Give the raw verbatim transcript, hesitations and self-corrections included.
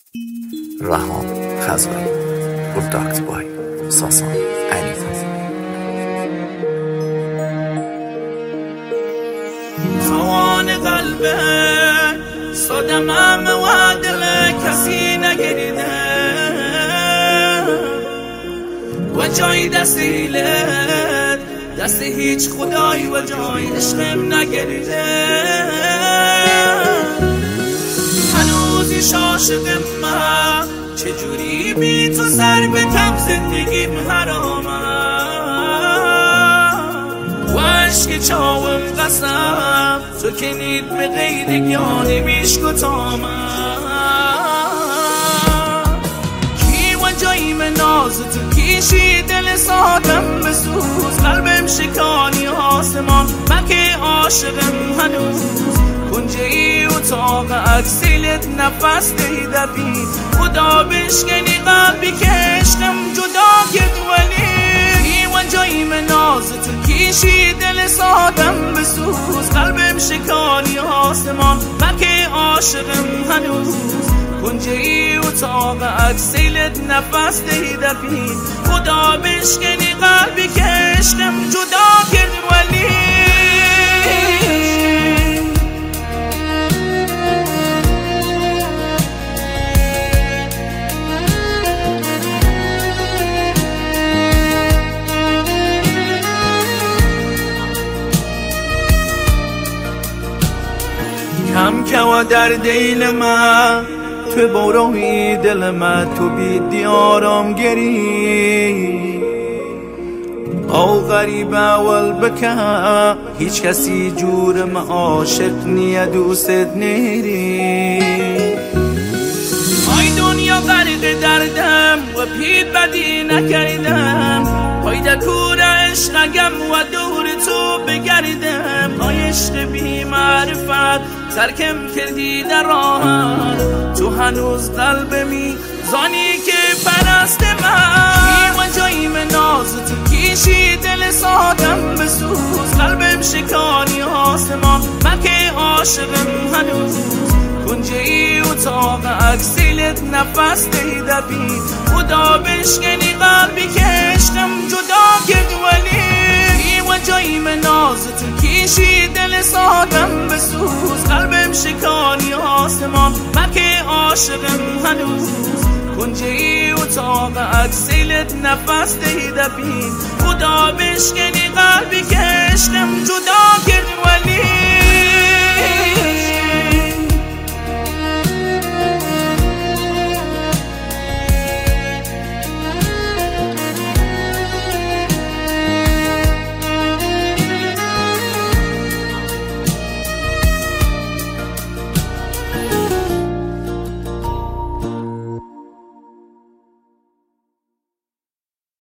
رهان خزایی پروداکت بای ساسان علیزاده. توان قلبه صدمم و دل کسی نگریده و جای دستیلت دست هیچ خدایی و جای عشقم نگریده. هنوزیش عاشقم من چجوری بی تو سر به تب زندگیم حرامم و عشق چاوم قسم تو کنید به غیر گیانی بیش کتامم. کی و جاییم ناز تو کیشی دل سادم بسوز قلبم شکانی آسمان من که عاشقم هنوز کنجه ای اتاق اکسیلت نفس دیده بی خدا بشکنی قلبی که عشقم جدا کرد ولی کی و جاییم ناز تو کیشی دل سادم بسوز قلبم شکانی آسمان من که عاشقم هنوز کنجه ای اتاق اکسیلت نفس دیده بی خدا بشکنی قلبی که عشقم جدا کرد ولی کم که و در دیل من تو بروی دل من تو بیدی آرام گری او غریب اول بکن هیچ کسی جور من عاشق نیه دوست نیری. آی دنیا غریق دردم و پی بدی نکردم پایده کور عشقم و دور تو بگردم. آی عشق بی معرفت ترکم کردی در راهم تو هنوز قلبمی زانی که پرست من و جاییم ناز تو کیشی دل سادم بسوز قلبم شکانی آسمان من که عاشقم هنوز کنجه ای اتاق اکسیلت نفس دیده بی خدا بشکنی قلبی که عشقم جدا کرد ولی و جاییم ناز تو کیشی دل سادم بسوز قلبم شکانی آسمان من که عاشقم هنوز کنجه ای اتاق اکسیلت نفس دیده بی خدا بشکنی قلبی که عشقم جدا کرد ولی